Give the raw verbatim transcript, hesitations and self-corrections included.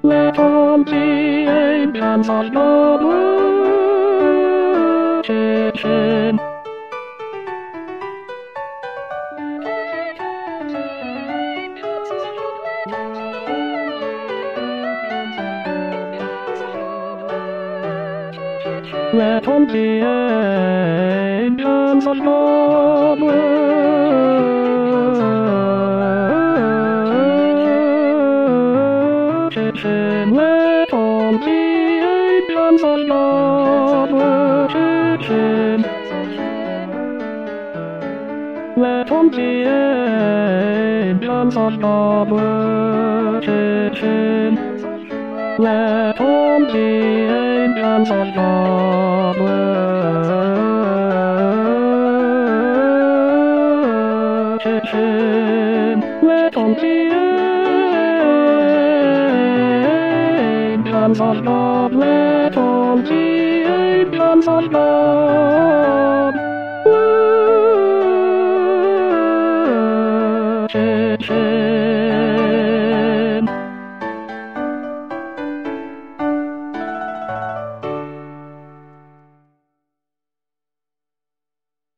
Let all the angels of God worship Him. Let all the angels of God worship Him. Let all the angels of God worship Him. Let all the angels of God worship Him. Let all the angels of God worship Him. Let all the angels of God, let all the angels of God worship Him.